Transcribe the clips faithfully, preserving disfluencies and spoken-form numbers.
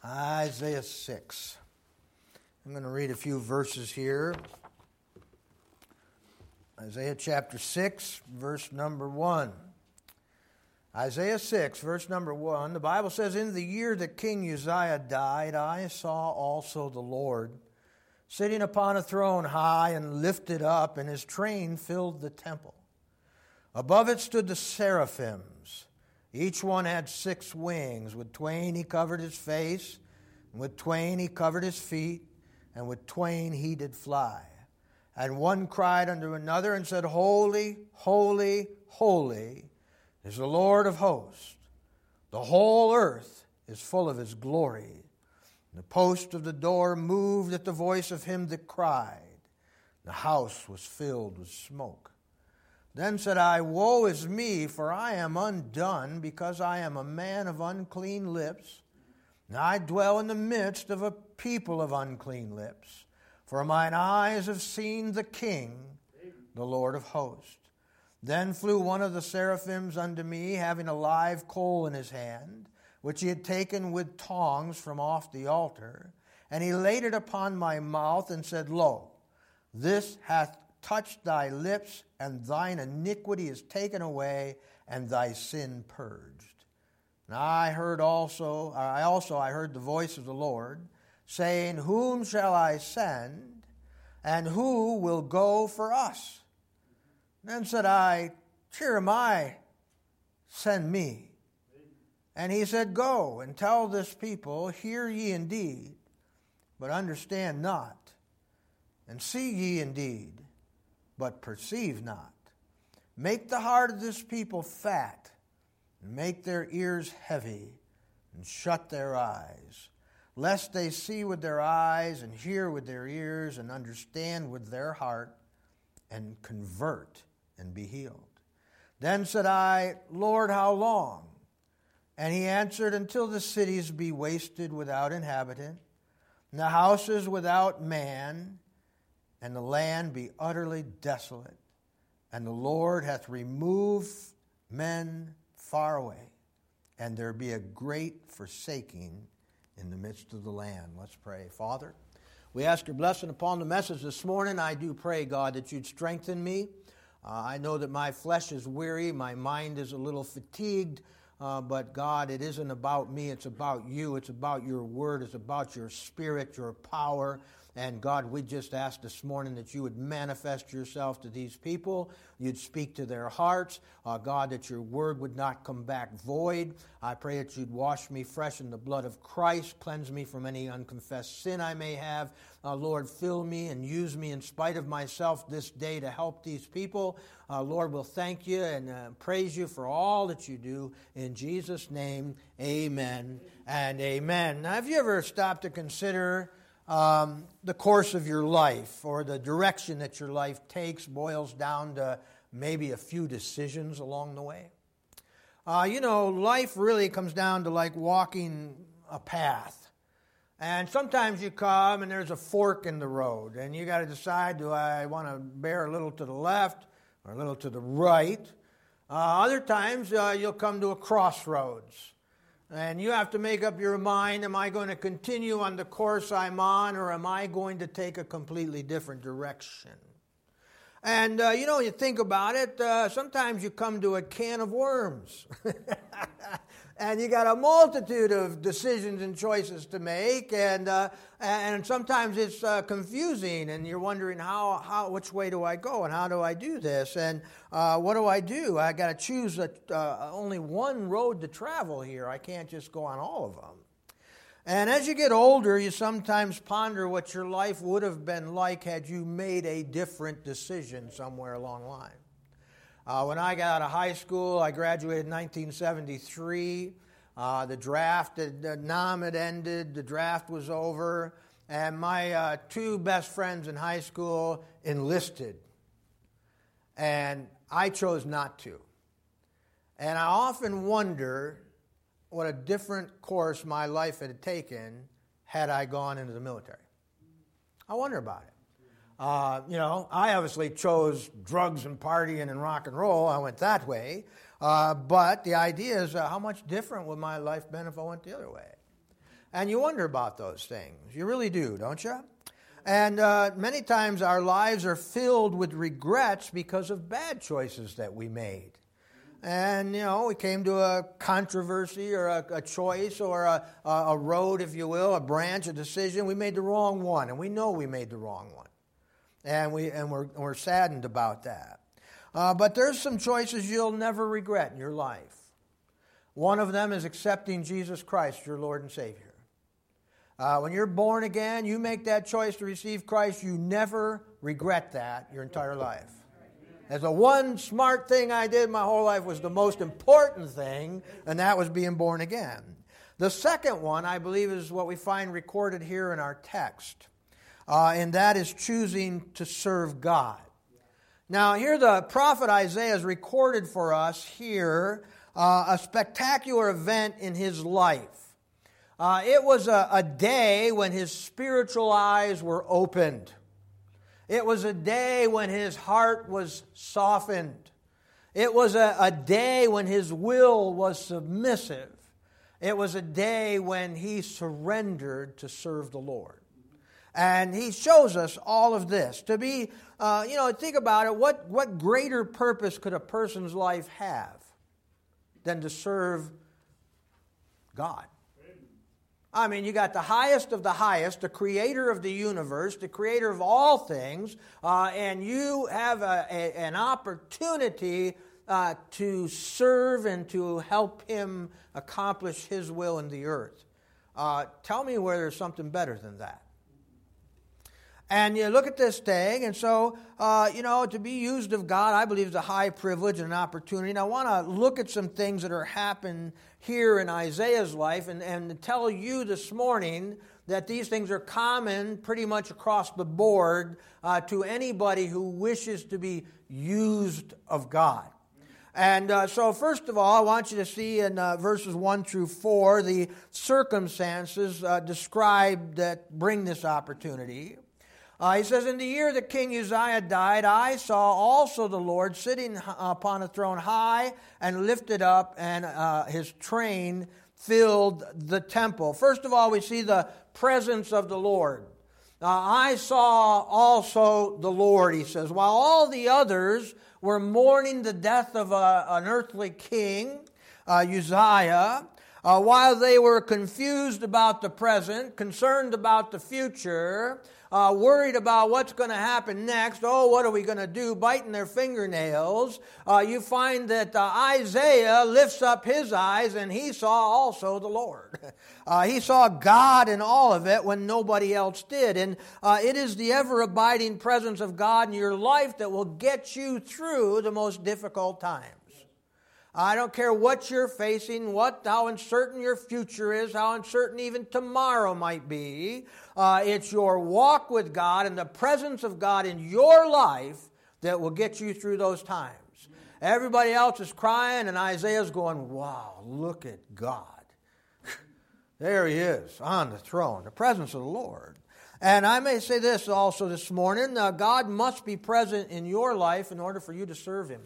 Isaiah six. I'm going to read a few verses here. Isaiah chapter six, verse number one. Isaiah six, verse number one, the Bible says, "In the year that King Uzziah died, I saw also the Lord sitting upon a throne high and lifted up, and his train filled the temple. Above it stood the seraphims. Each one had six wings. With twain he covered his face, and with twain he covered his feet, and with twain he did fly. And one cried unto another and said, Holy, holy, holy is the Lord of hosts. The whole earth is full of his glory. And the post of the door moved at the voice of him that cried. The house was filled with smoke. Then said I, Woe is me, for I am undone, because I am a man of unclean lips, and I dwell in the midst of a people of unclean lips. For mine eyes have seen the King, the Lord of hosts. Then flew one of the seraphims unto me, having a live coal in his hand, which he had taken with tongs from off the altar. And he laid it upon my mouth, and said, Lo, this hath touched thy lips, and thine iniquity is taken away, and thy sin purged. And I heard also, I also I heard the voice of the Lord, saying, Whom shall I send, and who will go for us? Then said I, Here am I, send me. And he said, Go and tell this people, Hear ye indeed, but understand not, and see ye indeed, but perceive not. Make the heart of this people fat, and make their ears heavy, and shut their eyes, lest they see with their eyes, and hear with their ears, and understand with their heart, and convert, and be healed. Then said I, Lord, how long? And he answered, Until the cities be wasted without inhabitant, and the houses without man, and the land be utterly desolate, and the Lord hath removed men far away, and there be a great forsaking in the midst of the land." Let's pray. Father, we ask your blessing upon the message this morning. I do pray, God, that you'd strengthen me. Uh, I know that my flesh is weary, my mind is a little fatigued, uh, but God, it isn't about me, it's about you, it's about your word, it's about your spirit, your power. And God, we just ask this morning that you would manifest yourself to these people. You'd speak to their hearts. Uh, God, that your word would not come back void. I pray that you'd wash me fresh in the blood of Christ. Cleanse me from any unconfessed sin I may have. Uh, Lord, fill me and use me in spite of myself this day to help these people. Uh, Lord, we'll thank you and uh, praise you for all that you do. In Jesus' name, amen and amen. Now, have you ever stopped to consider Um, the course of your life, or the direction that your life takes, boils down to maybe a few decisions along the way? Uh, you know, life really comes down to like walking a path. And sometimes you come and there's a fork in the road, and you got to decide, do I want to bear a little to the left or a little to the right? Uh, other times uh, you'll come to a crossroads. And you have to make up your mind, am I going to continue on the course I'm on, or am I going to take a completely different direction? And, uh, you know, you think about it, uh, sometimes you come to a can of worms. And you got a multitude of decisions and choices to make, and uh, and sometimes it's uh, confusing, and you're wondering how how which way do I go, and how do I do this, and uh, what do I do? I got to choose a, uh, only one road to travel here. I can't just go on all of them. And as you get older, you sometimes ponder what your life would have been like had you made a different decision somewhere along the line. Uh, when I got out of high school, I graduated in nineteen seventy-three. Uh, the draft, the, the NAM had ended, the draft was over, and my uh, two best friends in high school enlisted. And I chose not to. And I often wonder what a different course my life had taken had I gone into the military. I wonder about it. Uh, you know, I obviously chose drugs and partying and rock and roll. I went that way. Uh, but the idea is, uh, how much different would my life been if I went the other way? And you wonder about those things. You really do, don't you? And uh, many times our lives are filled with regrets because of bad choices that we made. And, you know, we came to a controversy or a, a choice or a, a road, if you will, a branch, a decision. We made the wrong one, and we know we made the wrong one. And, we, and we're, we're saddened about that. Uh, but there's some choices you'll never regret in your life. One of them is accepting Jesus Christ, your Lord and Savior. Uh, when you're born again, you make that choice to receive Christ, you never regret that your entire life. As the one smart thing I did my whole life was the most important thing, and that was being born again. The second one, I believe, is what we find recorded here in our text, uh, and that is choosing to serve God. Now, here the prophet Isaiah has recorded for us here uh, a spectacular event in his life. Uh, it was a, a day when his spiritual eyes were opened. It was a day when his heart was softened. It was a, a day when his will was submissive. It was a day when he surrendered to serve the Lord. And he shows us all of this. To be, uh, you know, think about it, what, what greater purpose could a person's life have than to serve God? I mean, you got the highest of the highest, the creator of the universe, the creator of all things, uh, and you have a, a, an opportunity uh, to serve and to help him accomplish his will in the earth. Uh, tell me where there's something better than that. And you look at this thing, and so, uh, you know, to be used of God, I believe, is a high privilege and an opportunity. And I want to look at some things that are happening here in Isaiah's life and, and tell you this morning that these things are common pretty much across the board uh, to anybody who wishes to be used of God. And uh, so, first of all, I want you to see in uh, verses one through four the circumstances uh, described that bring this opportunity. Uh, he says, in the year that King Uzziah died, I saw also the Lord sitting upon a throne high and lifted up, and uh, his train filled the temple. First of all, we see the presence of the Lord. Uh, I saw also the Lord, he says. While all the others were mourning the death of a, an earthly king, uh, Uzziah, uh, while they were confused about the present, concerned about the future, Uh, worried about what's going to happen next. Oh, what are we going to do? Biting their fingernails. Uh, you find that uh, Isaiah lifts up his eyes and he saw also the Lord. Uh, he saw God in all of it when nobody else did. And uh, it is the ever-abiding presence of God in your life that will get you through the most difficult times. I don't care what you're facing, what, how uncertain your future is, how uncertain even tomorrow might be. Uh, it's your walk with God and the presence of God in your life that will get you through those times. Everybody else is crying, and Isaiah's going, wow, look at God. There he is on the throne, the presence of the Lord. And I may say this also this morning, uh, God must be present in your life in order for you to serve him.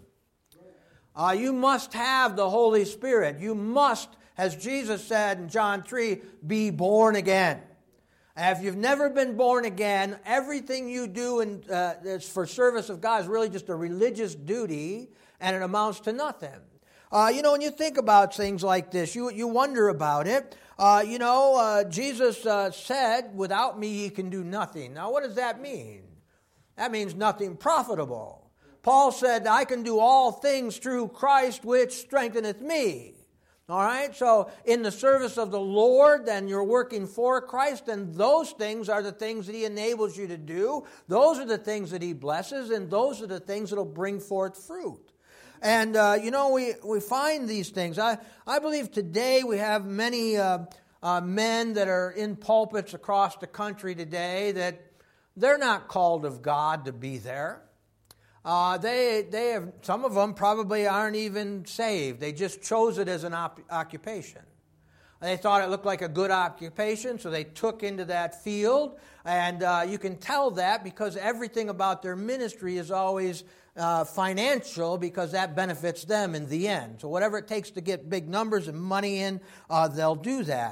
Uh, you must have the Holy Spirit. You must, as Jesus said in John three, be born again. And if you've never been born again, everything you do in, uh, that's for service of God is really just a religious duty, and it amounts to nothing. Uh, you know, when you think about things like this, you, you wonder about it. Uh, you know, uh, Jesus uh, said, without me ye can do nothing. Now, what does that mean? That means nothing profitable. Paul said, I can do all things through Christ which strengtheneth me. All right, so in the service of the Lord, then you're working for Christ, and those things are the things that he enables you to do. Those are the things that he blesses, and those are the things that will bring forth fruit. And, uh, you know, we, we find these things. I, I believe today we have many uh, uh, men that are in pulpits across the country today that they're not called of God to be there. Uh, they they have some of them probably aren't even saved. They just chose it as an op- occupation. They thought it looked like a good occupation, so they took into that field. And uh, you can tell that because everything about their ministry is always uh, financial, because that benefits them in the end. So whatever it takes to get big numbers and money in, uh, they'll do that.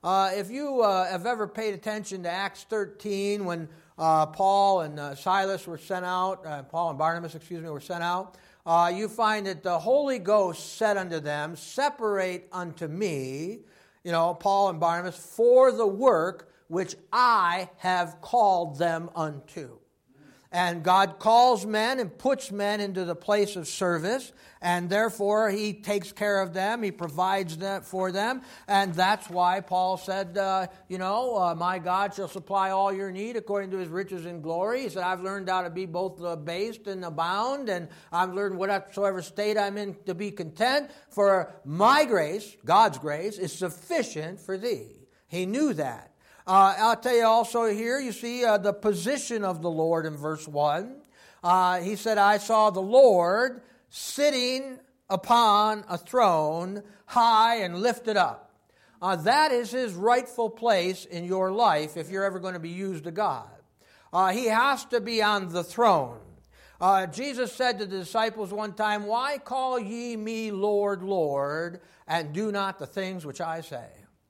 Uh, if you uh, have ever paid attention to Acts thirteen, when uh, Paul and uh, Silas were sent out, uh, Paul and Barnabas, excuse me, were sent out, uh, you find that the Holy Ghost said unto them, separate unto me, you know, Paul and Barnabas, for the work which I have called them unto. And God calls men and puts men into the place of service, and therefore He takes care of them, He provides that for them, and that's why Paul said, uh, you know, uh, my God shall supply all your need according to His riches and glory. He said, I've learned how to be both abased and abound, and I've learned whatsoever state I'm in to be content, for my grace, God's grace, is sufficient for thee. He knew that. Uh, I'll tell you also here, you see uh, the position of the Lord in verse one. Uh, he said, I saw the Lord sitting upon a throne, high and lifted up. Uh, that is His rightful place in your life if you're ever going to be used of God. Uh, he has to be on the throne. Uh, Jesus said to the disciples one time, why call ye me Lord, Lord, and do not the things which I say?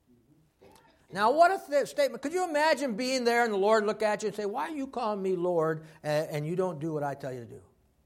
Now, what a th- statement. Could you imagine being there and the Lord look at you and say, why are you calling me Lord and, and you don't do what I tell you to do?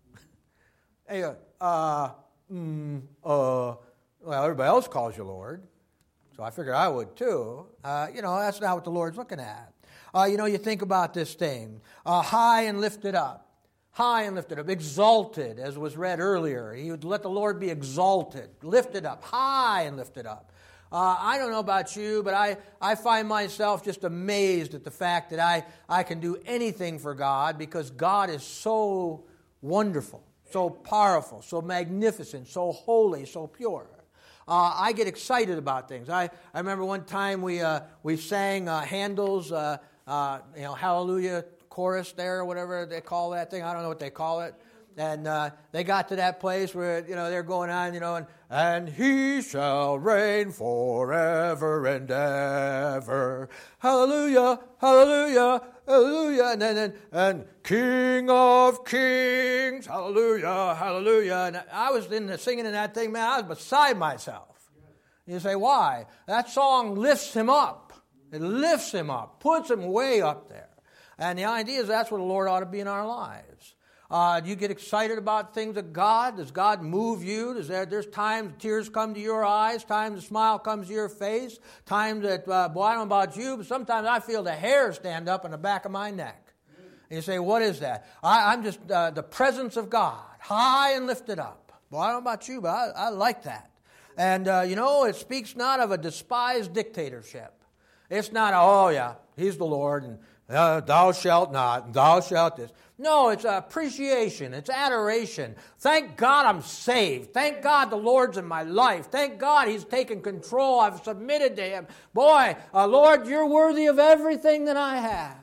And you go, uh, mm, uh, well, everybody else calls you Lord, so I figured I would too. Uh, you know, that's not what the Lord's looking at. Uh, you know, you think about this thing, uh, high and lifted up. High and lifted up, exalted, as was read earlier. He would let the Lord be exalted, lifted up, high and lifted up. Uh, I don't know about you, but I, I find myself just amazed at the fact that I, I can do anything for God because God is so wonderful, so powerful, so magnificent, so holy, so pure. Uh, I get excited about things. I, I remember one time we uh, we sang uh, Handel's uh, uh, you know Hallelujah chorus there, or whatever they call that thing. I don't know what they call it. And uh, they got to that place where, you know, they're going on, you know, and, and He shall reign forever and ever. Hallelujah, hallelujah, hallelujah. And then, and, and King of kings, hallelujah, hallelujah. And I was in the singing in that thing, man, I was beside myself. You say, why? That song lifts Him up. It lifts Him up, puts Him way up there. And the idea is that's where the Lord ought to be in our lives. Uh, do you get excited about things of God? Does God move you? Does there, there's times tears come to your eyes, times a smile comes to your face, times that, uh, boy, I don't know about you, but sometimes I feel the hair stand up on the back of my neck. And you say, what is that? I, I'm just uh, the presence of God, high and lifted up. Boy, I don't know about you, but I, I like that. And, uh, you know, it speaks not of a despised dictatorship. It's not, oh, yeah, He's the Lord, and uh, thou shalt not, and thou shalt this. No, it's appreciation. It's adoration. Thank God I'm saved. Thank God the Lord's in my life. Thank God He's taken control. I've submitted to Him. Boy, uh, Lord, You're worthy of everything that I have.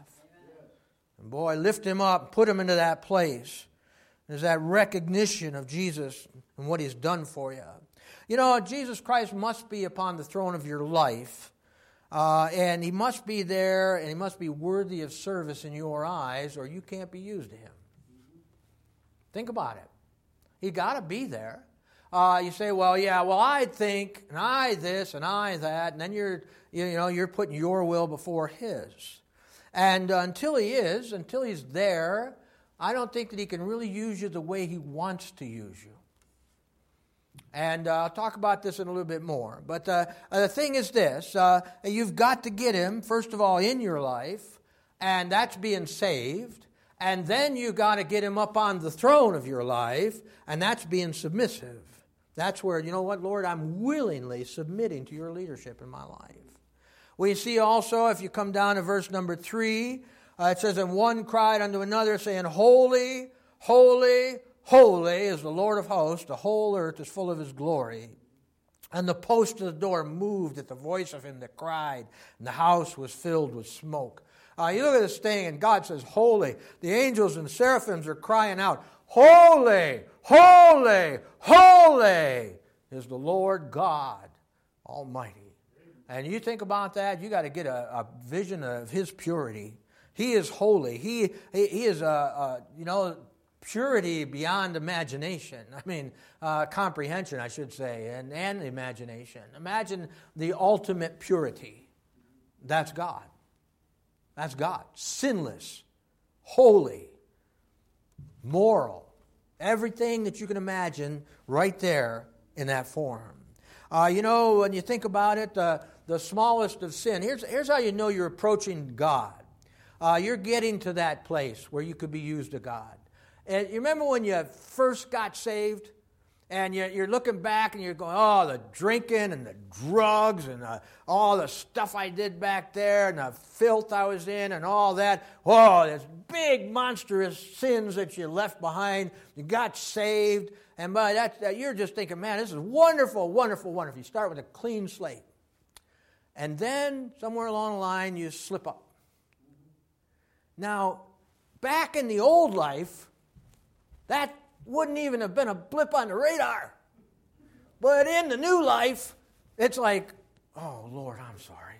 And boy, lift Him up, put Him into that place. There's that recognition of Jesus and what He's done for you. You know, Jesus Christ must be upon the throne of your life. Uh, and He must be there, and He must be worthy of service in your eyes, or you can't be used to Him. Think about it. He got to be there. Uh, you say, well, yeah, well, I think, and I this, and I that, and then you're, you know, you're putting your will before His. And uh, until He is, until He's there, I don't think that He can really use you the way He wants to use you. And uh, I'll talk about this in a little bit more. But uh, the thing is this, uh, you've got to get Him, first of all, in your life, and that's being saved. And then you've got to get Him up on the throne of your life, and that's being submissive. That's where, you know what, Lord, I'm willingly submitting to Your leadership in my life. We see also, if you come down to verse number three, uh, it says, and one cried unto another, saying, Holy, holy, holy is the Lord of hosts, the whole earth is full of His glory. And the post of the door moved at the voice of him that cried, and the house was filled with smoke. Uh, you look at this thing, and God says, holy. The angels and seraphims are crying out, holy, holy, holy is the Lord God Almighty. And you think about that, you got to get a, a vision of His purity. He is holy. He, he, he is, a, a, you know, purity beyond imagination. I mean, uh, comprehension, I should say, and, and imagination. Imagine the ultimate purity. That's God. That's God. Sinless, holy, moral, everything that you can imagine right there in that form. Uh, you know, when you think about it, uh, the smallest of sin, here's, here's how you know you're approaching God. Uh, you're getting to that place where you could be used of God. And you remember when you first got saved? And you're, you're looking back and you're going, oh, the drinking and the drugs and the, all the stuff I did back there and the filth I was in and all that. Oh, there's big monstrous sins that you left behind. You got saved. And by that, you're just thinking, man, this is wonderful, wonderful, wonderful. You start with a clean slate. And then somewhere along the line, you slip up. Now, back in the old life, that wouldn't even have been a blip on the radar. But in the new life, it's like, oh, Lord, I'm sorry.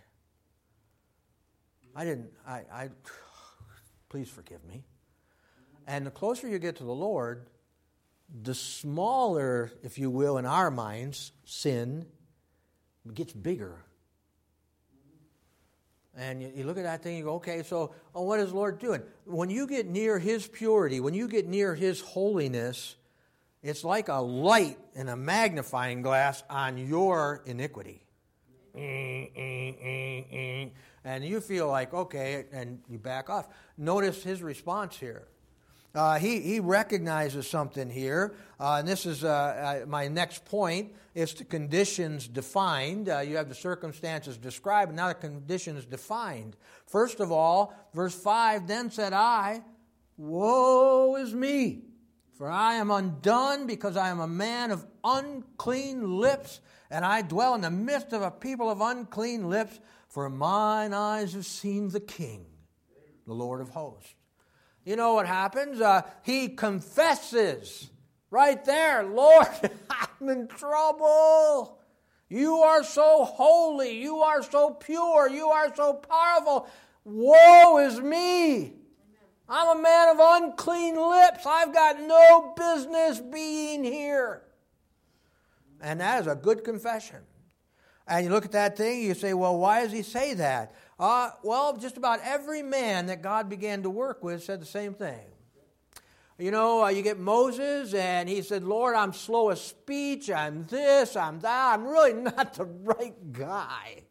I didn't, I, I, please forgive me. And the closer you get to the Lord, the smaller, if you will, in our minds, sin gets bigger. And you, you look at that thing, you go, okay, so oh, what is the Lord doing? When you get near His purity, when you get near His holiness, it's like a light and a magnifying glass on your iniquity. And you feel like, okay, and you back off. Notice His response here. Uh, he, he recognizes something here, uh, and this is uh, uh, my next point, is the conditions defined. Uh, you have the circumstances described, and now the conditions defined. First of all, verse five, then said I, woe is me, for I am undone, because I am a man of unclean lips, and I dwell in the midst of a people of unclean lips, for mine eyes have seen the King, the Lord of hosts. You know what happens? Uh, he confesses right there, Lord, I'm in trouble. You are so holy. You are so pure. You are so powerful. Woe is me. I'm a man of unclean lips. I've got no business being here. And that is a good confession. And you look at that thing, you say, well, why does he say that? Uh, well, just about every man that God began to work with said the same thing. You know, uh, you get Moses, and he said, Lord, I'm slow of speech, I'm this, I'm that, I'm really not the right guy.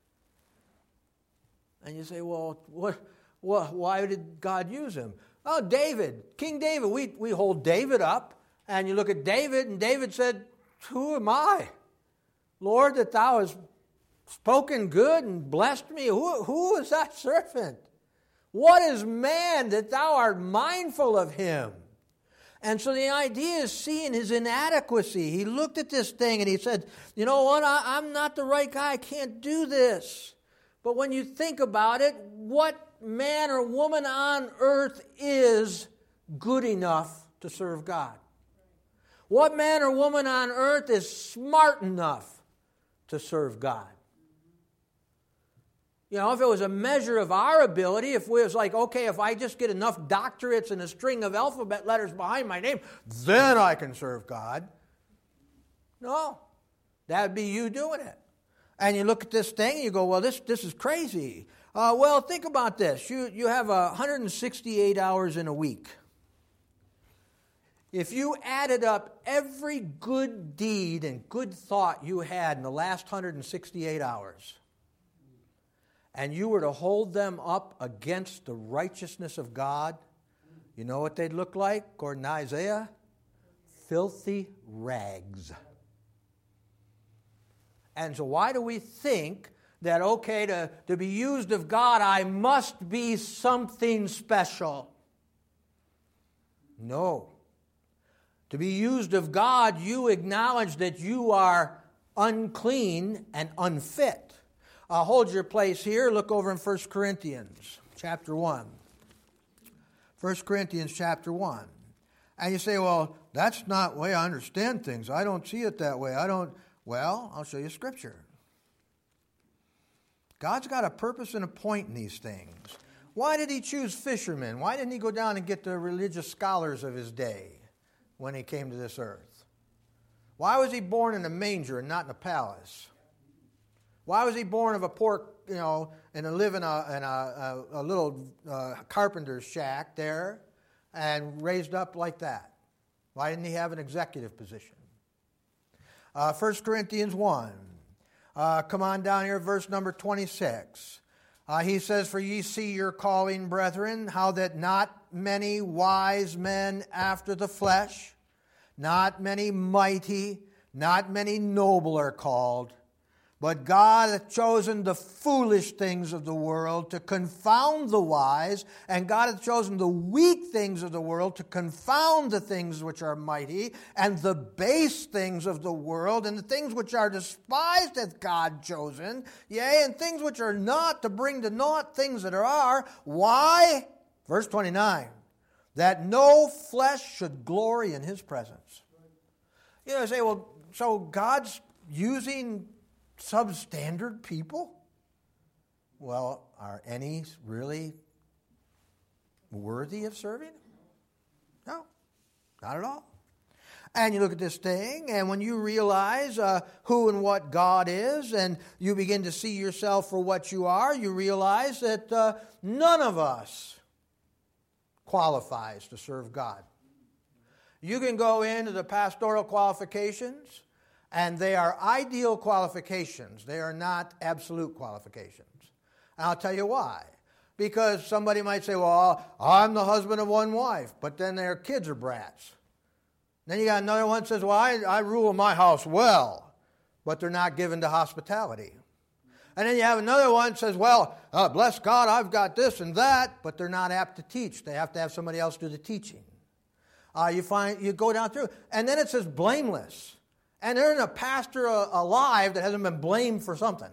And you say, well, what, what, why did God use him? Oh, David, King David, we, we hold David up, and you look at David, and David said, who am I? Lord, that thou hast spoken good and blessed me. Who, who is that servant? What is man that thou art mindful of him? And so the idea is seeing his inadequacy. He looked at this thing and he said, you know what, I, I'm not the right guy. I can't do this. But when you think about it, what man or woman on earth is good enough to serve God? What man or woman on earth is smart enough to serve God? You know, if it was a measure of our ability, if it was like, okay, if I just get enough doctorates and a string of alphabet letters behind my name, then I can serve God. No, that would be you doing it. And you look at this thing and you go, well, this, this is crazy. Uh, well, think about this. You, you have uh, one hundred sixty-eight hours in a week. If you added up every good deed and good thought you had in the last one hundred sixty-eight hours, and you were to hold them up against the righteousness of God, you know what they'd look like, according to Isaiah? Filthy rags. And so why do we think that, okay, to, to be used of God, I must be something special? No. To be used of God, you acknowledge that you are unclean and unfit. Uh, hold your place here. Look over in First Corinthians chapter one. First Corinthians chapter one. And you say, well, that's not the way I understand things. I don't see it that way. I don't. Well, I'll show you Scripture. God's got a purpose and a point in these things. Why did he choose fishermen? Why didn't he go down and get the religious scholars of his day when he came to this earth? Why was he born in a manger and not in a palace? Why was he born of a poor, you know, and live in a, in a, a, a little uh, carpenter's shack there and raised up like that? Why didn't he have an executive position? Uh, First Corinthians one. Uh, come on down here, verse number twenty-six. Uh, he says, "For ye see your calling, brethren, how that not many wise men after the flesh, not many mighty, not many noble are called. But God hath chosen the foolish things of the world to confound the wise, and God hath chosen the weak things of the world to confound the things which are mighty, and the base things of the world, and the things which are despised hath God chosen, yea, and things which are not, to bring to naught things that are. Why?" Verse twenty-nine. "That no flesh should glory in his presence." You know, say, well, so God's using substandard people? Well, are any really worthy of serving? No, not at all. And you look at this thing, and when you realize uh, who and what God is, and you begin to see yourself for what you are, you realize that uh, none of us qualifies to serve God. You can go into the pastoral qualifications, and they are ideal qualifications. They are not absolute qualifications. And I'll tell you why. Because somebody might say, well, I'm the husband of one wife, but then their kids are brats. Then you got another one that says, well, I, I rule my house well, but they're not given to hospitality. And then you have another one that says, well, uh, bless God, I've got this and that, but they're not apt to teach. They have to have somebody else do the teaching. Uh, you find you go down through, and then it says blameless. And there isn't a pastor alive that hasn't been blamed for something.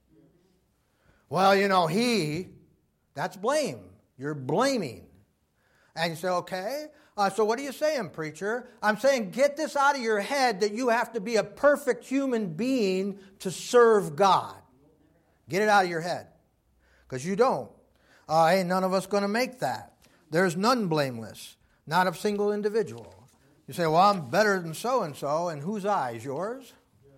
Well, you know, he, that's blame. You're blaming. And you say, okay, uh, so what are you saying, preacher? I'm saying get this out of your head that you have to be a perfect human being to serve God. Get it out of your head. Because you don't. Uh, ain't none of us going to make that. There's none blameless. Not a single individual. You say, well, I'm better than so-and-so, and whose eyes? Yours?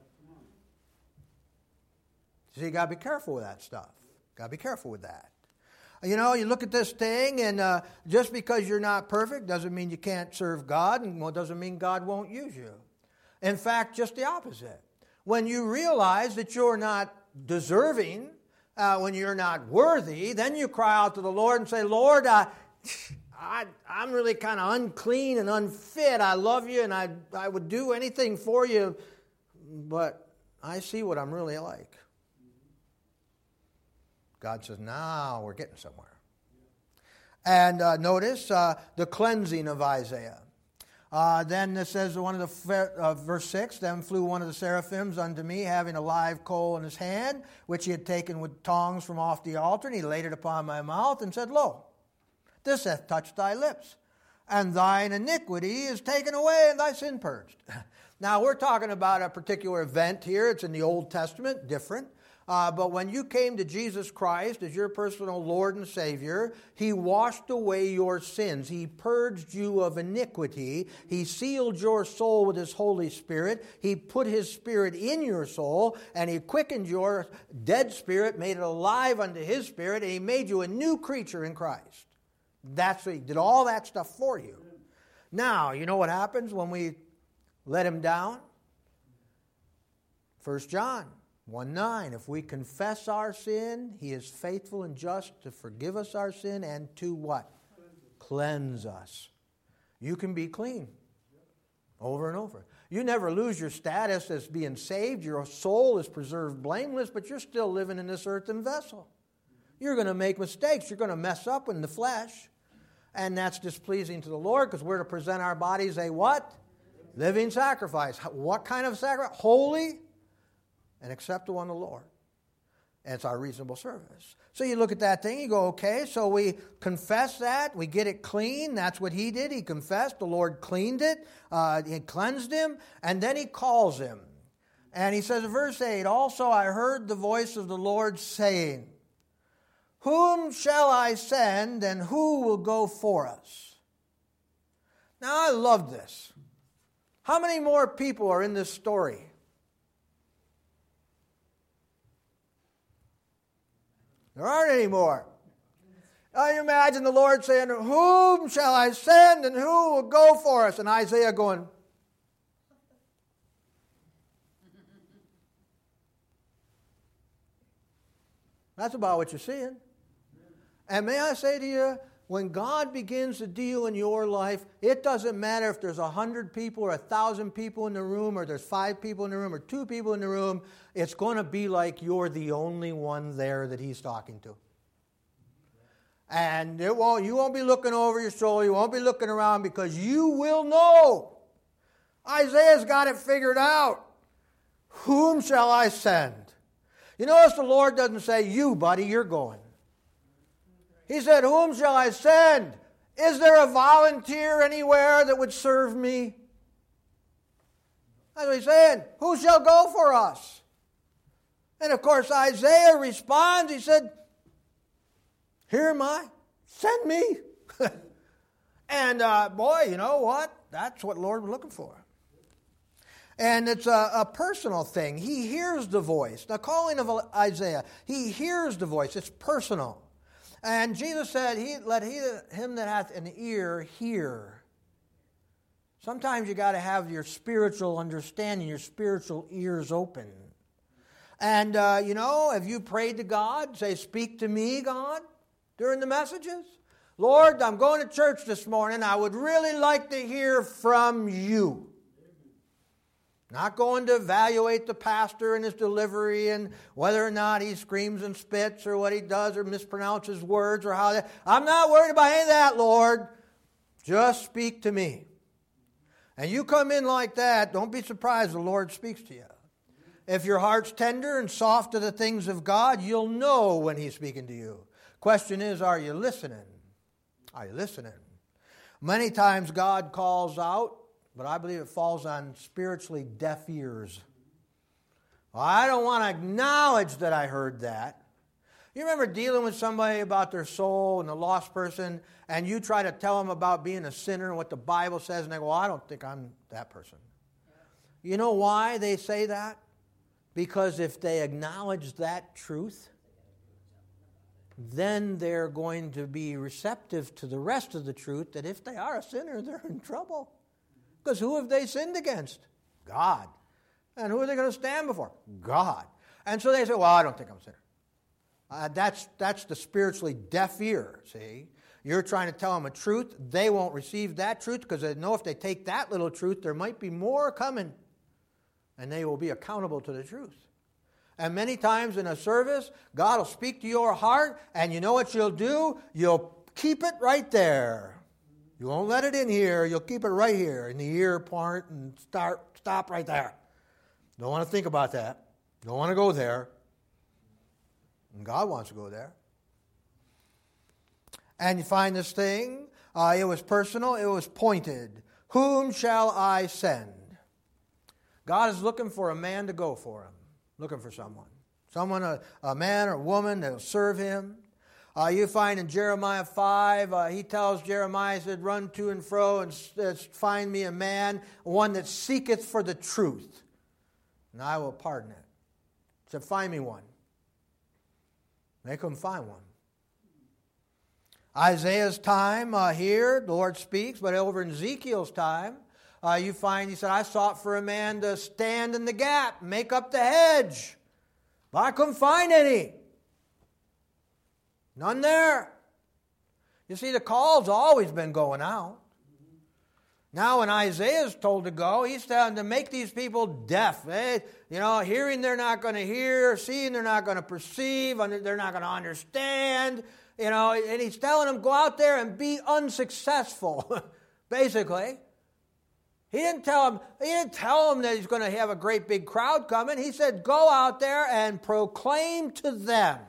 So you got to be careful with that stuff. Got to be careful with that. You know, you look at this thing, and uh, just because you're not perfect doesn't mean you can't serve God, and well, doesn't mean God won't use you. In fact, just the opposite. When you realize that you're not deserving, uh, when you're not worthy, then you cry out to the Lord and say, Lord, uh, I, I'm really kind of unclean and unfit. I love you and I, I would do anything for you, but I see what I'm really like. God says, now we're getting somewhere. And uh, notice uh, the cleansing of Isaiah. Uh, then it says, one of the uh, verse six, then flew one of the seraphims unto me, having a live coal in his hand, which he had taken with tongs from off the altar, and he laid it upon my mouth and said, Lo, this hath touched thy lips, and thine iniquity is taken away, and thy sin purged. Now, we're talking about a particular event here. It's in the Old Testament, different. Uh, but when you came to Jesus Christ as your personal Lord and Savior, He washed away your sins. He purged you of iniquity. He sealed your soul with His Holy Spirit. He put His Spirit in your soul, and He quickened your dead spirit, made it alive unto His Spirit, and He made you a new creature in Christ. That's what He did, all that stuff for you. Now, you know what happens when we let Him down? First John one nine, if we confess our sin, He is faithful and just to forgive us our sin and to what? Cleanse us. You can be clean over and over. You never lose your status as being saved. Your soul is preserved blameless, but you're still living in this earthen vessel. You're going to make mistakes. You're going to mess up in the flesh. And that's displeasing to the Lord because we're to present our bodies a what? Living sacrifice. What kind of sacrifice? Holy and acceptable unto the Lord. And it's our reasonable service. So you look at that thing, you go, okay, so we confess that, we get it clean. That's what he did. He confessed, the Lord cleaned it, uh, he cleansed him, and then he calls him. And he says in verse eight, also I heard the voice of the Lord saying, whom shall I send, and who will go for us? Now I love this. How many more people are in this story? There aren't any more. Now you imagine the Lord saying, whom shall I send and who will go for us? And Isaiah going, that's about what you're seeing. And may I say to you, when God begins to deal in your life, it doesn't matter if there's a hundred people or a thousand people in the room, or there's five people in the room or two people in the room. It's going to be like you're the only one there that He's talking to. And it won't, you won't be looking over your shoulder. You won't be looking around, because you will know. Isaiah's got it figured out. Whom shall I send? You notice the Lord doesn't say, you, buddy, you're going. He said, whom shall I send? Is there a volunteer anywhere that would serve me? That's what he's saying. Who shall go for us? And of course, Isaiah responds. He said, here am I. Send me. And uh, boy, you know what? That's what the Lord was looking for. And it's a, a personal thing. He hears the voice. The calling of Isaiah, he hears the voice. It's personal. And Jesus said, he, let he, him that hath an ear hear. Sometimes you got to have your spiritual understanding, your spiritual ears open. And, uh, you know, have you prayed to God? Say, speak to me, God, during the messages. Lord, I'm going to church this morning. I would really like to hear from you. Not going to evaluate the pastor and his delivery and whether or not he screams and spits or what he does or mispronounces words or how that. I'm not worried about any of that, Lord. Just speak to me. And you come in like that, don't be surprised the Lord speaks to you. If your heart's tender and soft to the things of God, you'll know when He's speaking to you. Question is, are you listening? Are you listening? Many times God calls out, but I believe it falls on spiritually deaf ears. Well, I don't want to acknowledge that I heard that. You remember dealing with somebody about their soul and a lost person, and you try to tell them about being a sinner and what the Bible says, and they go, well, I don't think I'm that person. You know why they say that? Because if they acknowledge that truth, then they're going to be receptive to the rest of the truth, that if they are a sinner, they're in trouble. Because who have they sinned against? God. And who are they going to stand before? God. And so they say, well, I don't think I'm a sinner. Uh, that's, that's the spiritually deaf ear, see? You're trying to tell them a truth. They won't receive that truth because they know if they take that little truth, there might be more coming. And they will be accountable to the truth. And many times in a service, God will speak to your heart, and you know what you'll do? You'll keep it right there. You won't let it in here. You'll keep it right here in the ear part and start stop right there. Don't want to think about that. Don't want to go there. And God wants to go there. And you find this thing. Uh, it was personal. It was pointed. Whom shall I send? God is looking for a man to go for him. Looking for someone. Someone, a, a man or a woman that will serve him. Uh, you find in Jeremiah five, uh, he tells Jeremiah, he said, run to and fro and uh, find me a man, one that seeketh for the truth, and I will pardon it. He said, find me one. They couldn't find one. Isaiah's time uh, here, the Lord speaks, but over in Ezekiel's time, uh, you find, he said, I sought for a man to stand in the gap, make up the hedge, but I couldn't find any. None there. You see, the call's always been going out. Now when Isaiah's told to go, he's telling to make these people deaf. They, you know, hearing they're not going to hear, seeing they're not going to perceive, they're not going to understand. You know, and he's telling them, go out there and be unsuccessful, basically. He didn't tell him, he didn't tell him that he's going to have a great big crowd coming. He said, go out there and proclaim to them.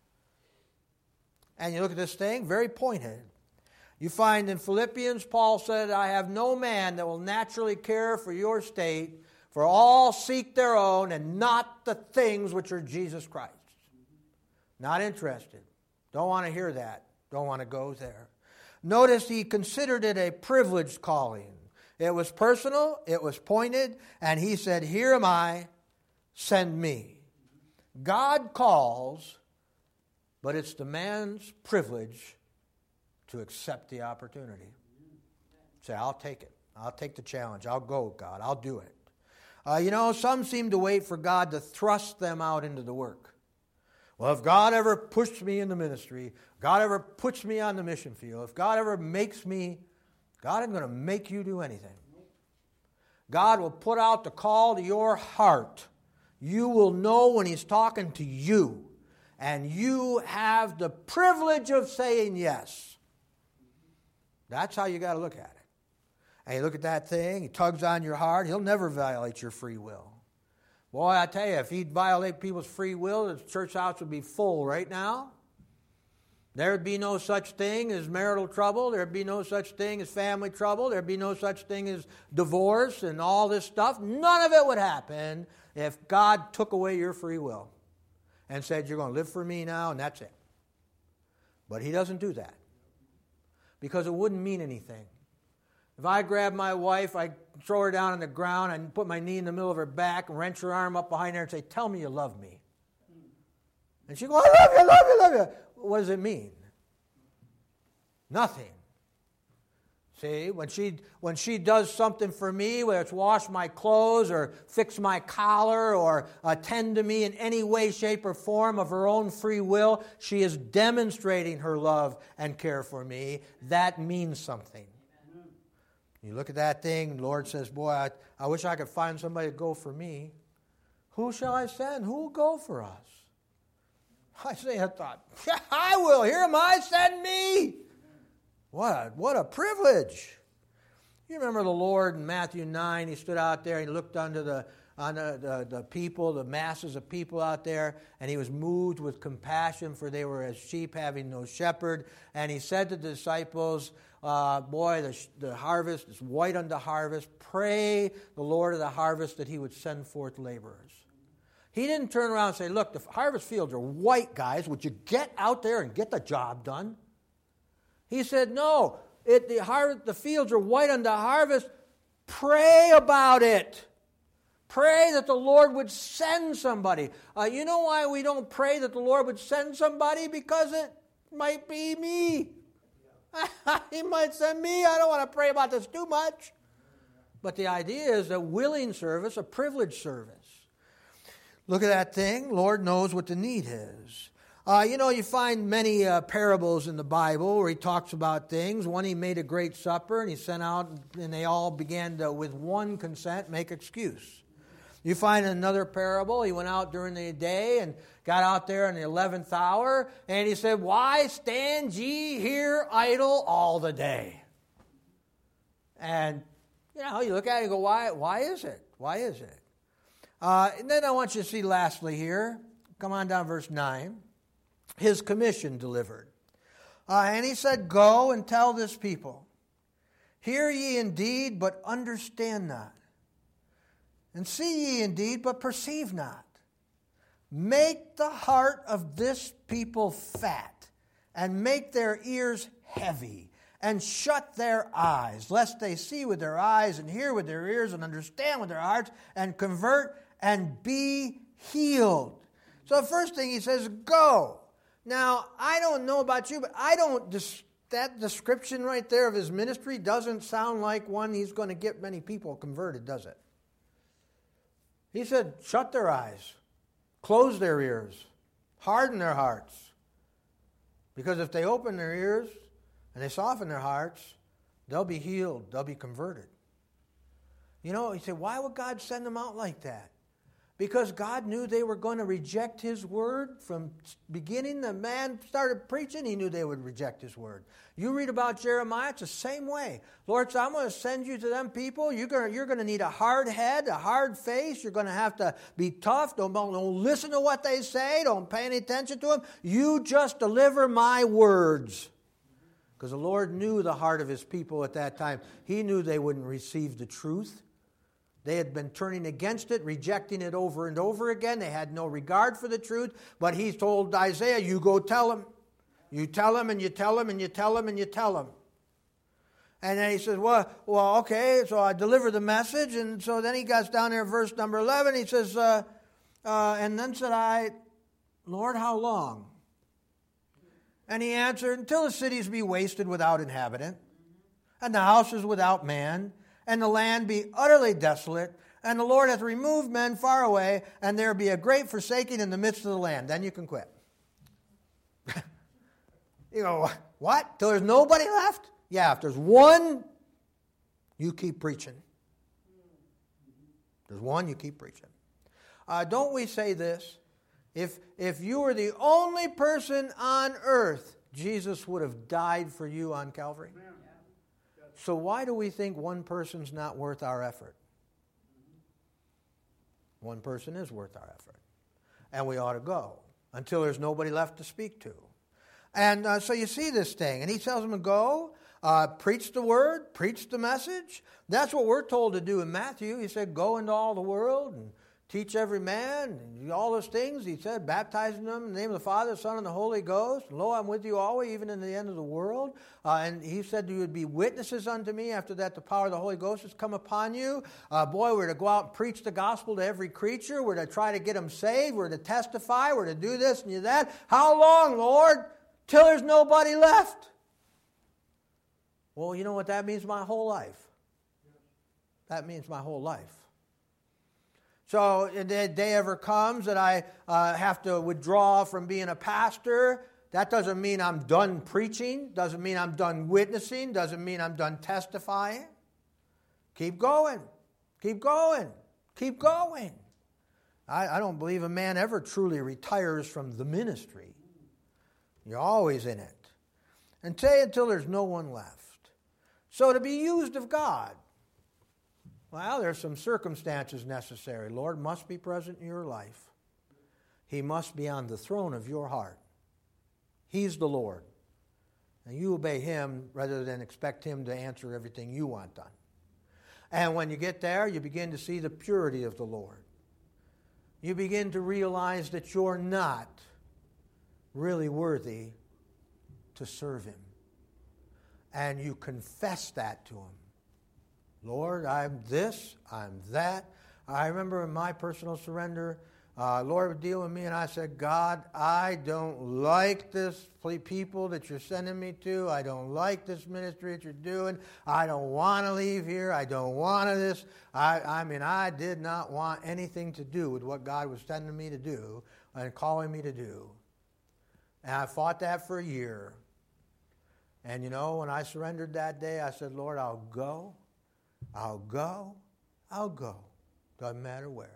And you look at this thing, very pointed. You find in Philippians, Paul said, I have no man that will naturally care for your state, for all seek their own and not the things which are Jesus Christ. Not interested. Don't want to hear that. Don't want to go there. Notice he considered it a privileged calling. It was personal, it was pointed, and he said, here am I, send me. God calls, But it's the man's privilege to accept the opportunity. Say, I'll take it. I'll take the challenge. I'll go, God. I'll do it. Uh, you know, some seem to wait for God to thrust them out into the work. Well, if God ever pushed me in the ministry, God ever puts me on the mission field, if God ever makes me, God isn't going to make you do anything. God will put out the call to your heart. You will know when He's talking to you. And you have the privilege of saying yes. That's how you got to look at it. And you look at that thing, He tugs on your heart, He'll never violate your free will. Boy, I tell you, if He'd violate people's free will, the church house would be full right now. There would be no such thing as marital trouble. There would be no such thing as family trouble. There would be no such thing as divorce and all this stuff. None of it would happen if God took away your free will and said, you're going to live for me now, and that's it. But He doesn't do that because it wouldn't mean anything. If I grab my wife, I throw her down on the ground, and put my knee in the middle of her back, and wrench her arm up behind her and say, tell me you love me. And she goes, I love you, I love you, I love you. What does it mean? Nothing. See, when she, when she does something for me, whether it's wash my clothes or fix my collar or attend to me in any way, shape, or form of her own free will, she is demonstrating her love and care for me. That means something. You look at that thing, the Lord says, boy, I, I wish I could find somebody to go for me. Who shall I send? Who will go for us? Isaiah thought, yeah, I will. Here am I, send me. What a, what a privilege. You remember the Lord in Matthew nine, He stood out there and He looked unto the, on the, the, the people, the masses of people out there, and He was moved with compassion, for they were as sheep having no shepherd. And He said to the disciples, Uh, boy, the, the harvest is white unto harvest. Pray the Lord of the harvest that He would send forth laborers. He didn't turn around and say, look, the harvest fields are white, guys. Would you get out there and get the job done? He said, no, it, the, har- the fields are white unto harvest. Pray about it. Pray that the Lord would send somebody. Uh, you know why we don't pray that the Lord would send somebody? Because it might be me. He might send me. I don't want to pray about this too much. But the idea is a willing service, a privileged service. Look at that thing. Lord knows what the need is. Uh, you know, you find many uh, parables in the Bible where He talks about things. One, He made a great supper, and He sent out, and they all began to, with one consent, make excuse. You find another parable, He went out during the day and got out there in the eleventh hour, and He said, why stand ye here idle all the day? And, you know, you look at it and go, why, why is it? Why is it? Uh, and then I want you to see lastly here, come on down verse nine, His commission delivered. Uh, and He said, go and tell this people, hear ye indeed, but understand not. And see ye indeed, but perceive not. Make the heart of this people fat, and make their ears heavy, and shut their eyes, lest they see with their eyes, and hear with their ears, and understand with their hearts, and convert, and be healed. So the first thing He says, go. Now, I don't know about you, but I don't, that description right there of His ministry doesn't sound like one He's going to get many people converted, does it? He said, shut their eyes, close their ears, harden their hearts. Because if they open their ears and they soften their hearts, they'll be healed, they'll be converted. You know, he said, why would God send them out like that? Because God knew they were going to reject His word. From beginning, the man started preaching, He knew they would reject His word. You read about Jeremiah, it's the same way. Lord said, I'm going to send you to them people. You're going to, you're going to need a hard head, a hard face. You're going to have to be tough. Don't, don't, don't listen to what they say. Don't pay any attention to them. You just deliver my words. Because the Lord knew the heart of His people at that time. He knew they wouldn't receive the truth. They had been turning against it, rejecting it over and over again. They had no regard for the truth. But He told Isaiah, you go tell them. You tell them and you tell them and you tell them and you tell them. And then he says, well, well, okay, so I deliver the message. And so then he gets down there, verse number eleven. He says, uh, uh, and then said I, Lord, how long? And he answered, until the cities be wasted without inhabitant, and the houses without man, and the land be utterly desolate, and the Lord hath removed men far away, and there be a great forsaking in the midst of the land. Then you can quit. You go, what? Till there's nobody left? Yeah, if there's one, you keep preaching. There's one, you keep preaching. Uh, don't we say this? If, if you were the only person on earth, Jesus would have died for you on Calvary. So why do we think one person's not worth our effort? One person is worth our effort. And we ought to go until there's nobody left to speak to. And uh, so you see this thing. And he tells them to go, uh, preach the word, preach the message. That's what we're told to do in Matthew. He said, go into all the world and teach every man, and all those things. He said, baptizing them in the name of the Father, the Son, and the Holy Ghost. And lo, I'm with you always, even in the end of the world. Uh, and he said, you would be witnesses unto me. After that, the power of the Holy Ghost has come upon you. Uh, boy, we're to go out and preach the gospel to every creature. We're to try to get them saved. We're to testify. We're to do this and do that. How long, Lord? Till there's nobody left. Well, you know what that means? My whole life. That means my whole life. So if the day ever comes that I uh, have to withdraw from being a pastor, that doesn't mean I'm done preaching, doesn't mean I'm done witnessing, doesn't mean I'm done testifying. Keep going. Keep going. Keep going. I, I don't believe a man ever truly retires from the ministry. You're always in it. And say until there's no one left. So to be used of God, well, there's some circumstances necessary. Lord must be present in your life. He must be on the throne of your heart. He's the Lord. And you obey Him rather than expect Him to answer everything you want done. And when you get there, you begin to see the purity of the Lord. You begin to realize that you're not really worthy to serve Him. And you confess that to Him. Lord, I'm this, I'm that. I remember in my personal surrender, uh, Lord would deal with me, and I said, God, I don't like this people that you're sending me to. I don't like this ministry that you're doing. I don't want to leave here. I don't want to this. I, I mean, I did not want anything to do with what God was sending me to do and calling me to do. And I fought that for a year. And you know, when I surrendered that day, I said, Lord, I'll go. I'll go, I'll go. Doesn't matter where.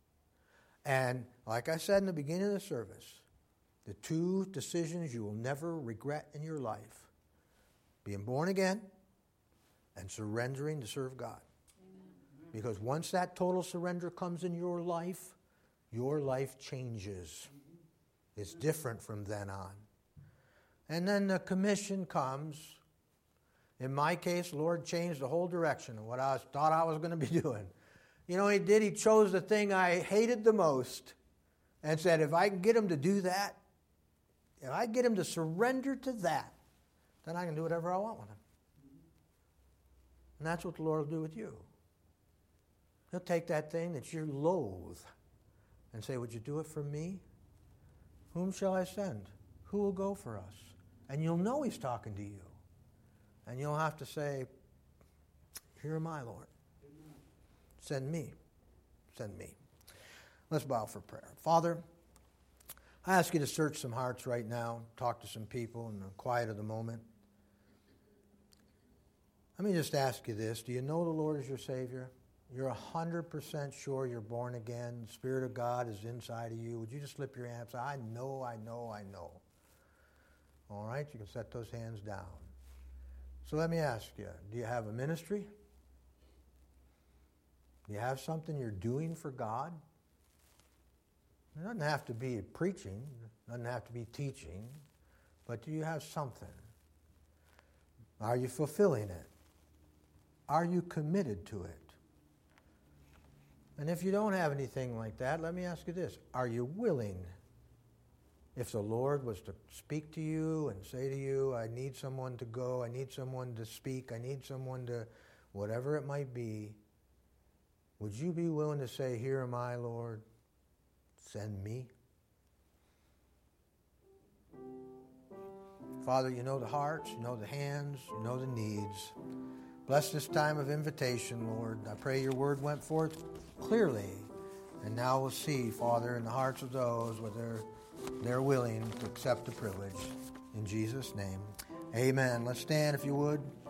And like I said in the beginning of the service, the two decisions you will never regret in your life, being born again and surrendering to serve God. Amen. Because once that total surrender comes in your life, your life changes. It's different from then on. And then the commission comes. In my case, the Lord changed the whole direction of what I was, thought I was going to be doing. You know, He did. He chose the thing I hated the most and said, if I can get him to do that, if I get him to surrender to that, then I can do whatever I want with him. And that's what the Lord will do with you. He'll take that thing that you loathe and say, would you do it for me? Whom shall I send? Who will go for us? And you'll know He's talking to you. And you'll have to say, here am I, Lord. Send me. Send me. Let's bow for prayer. Father, I ask you to search some hearts right now, talk to some people in the quiet of the moment. Let me just ask you this. Do you know the Lord is your Savior? You're one hundred percent sure you're born again. The Spirit of God is inside of you. Would you just slip your hand and say, I know, I know, I know. All right, you can set those hands down. So let me ask you, do you have a ministry? Do you have something you're doing for God? It doesn't have to be preaching. It doesn't have to be teaching. But do you have something? Are you fulfilling it? Are you committed to it? And if you don't have anything like that, let me ask you this. Are you willing? If the Lord was to speak to you and say to you, I need someone to go, I need someone to speak, I need someone to, whatever it might be, would you be willing to say, here am I, Lord, send me? Father, you know the hearts, you know the hands, you know the needs. Bless this time of invitation, Lord. I pray your word went forth clearly. And now we'll see, Father, in the hearts of those whether they're willing to accept the privilege. In Jesus' name, amen. Let's stand if you would.